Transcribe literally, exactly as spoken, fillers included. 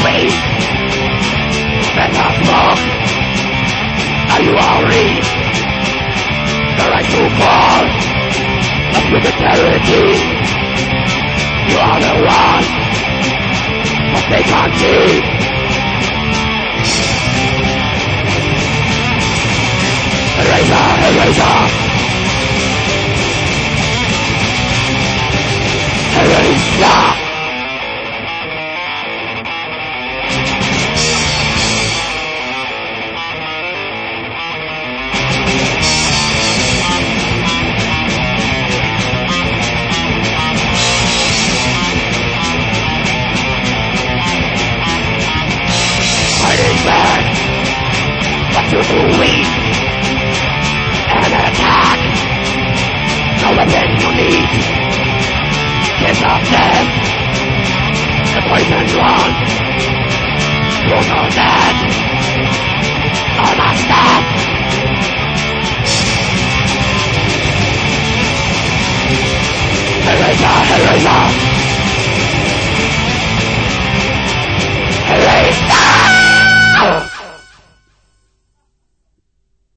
weed, better smoke, are you all read? The right to fall, but with eternity, you are the one, but they can't see. Eraser, eraser, eraser. Fighting back, but you're too weak. An attack, no weapon you need. Kiss of death, the poison run. You know that, all my stuff. Eraser, eraser.